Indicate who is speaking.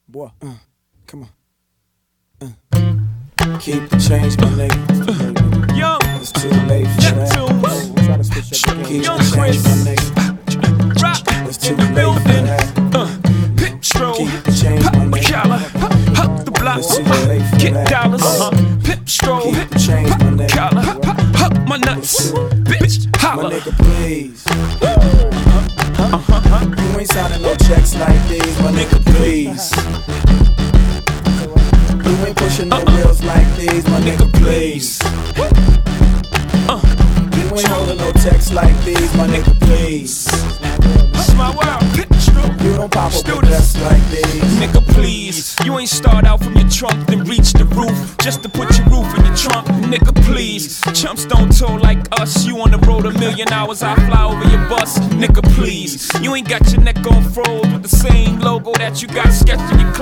Speaker 1: Boy, come on. Keep the change, my nigga.
Speaker 2: Young,
Speaker 1: It's too late for that. Try to switch up the game. Keep
Speaker 2: Young
Speaker 1: the change,
Speaker 2: Chris.
Speaker 1: my nigga.
Speaker 2: rock
Speaker 1: It's too
Speaker 2: in the
Speaker 1: late for
Speaker 2: building.
Speaker 1: that.
Speaker 2: Pip stroll,
Speaker 1: Keep the change, my
Speaker 2: pop
Speaker 1: nigga.
Speaker 2: collar, hop the block,
Speaker 1: It's too late for
Speaker 2: get
Speaker 1: that.
Speaker 2: dollars. Pip stroll,
Speaker 1: Keep the change, my nigga.
Speaker 2: collar, hop my nuts, bitch
Speaker 1: My
Speaker 2: holla.
Speaker 1: nigga, please. You ain't signing no checks like these, my nigga, please. You ain't pushing no bills like these, my nigga, please. You ain't holding no texts like these, my nigga, please.
Speaker 2: That's my world. Pip stroll,
Speaker 1: You don't pop up
Speaker 2: do
Speaker 1: with
Speaker 2: this.
Speaker 1: vests like these.
Speaker 2: Nigga, please. You ain't start out from your trunk, then reach the roof just to put your roof in your trunk. Nigga, please. Chumps don't tour like us. You on the road 1,000,000 hours, I fly over your bus. Nigga, please. You ain't got your neck on froze with the same logo that you got sketched in your clothes.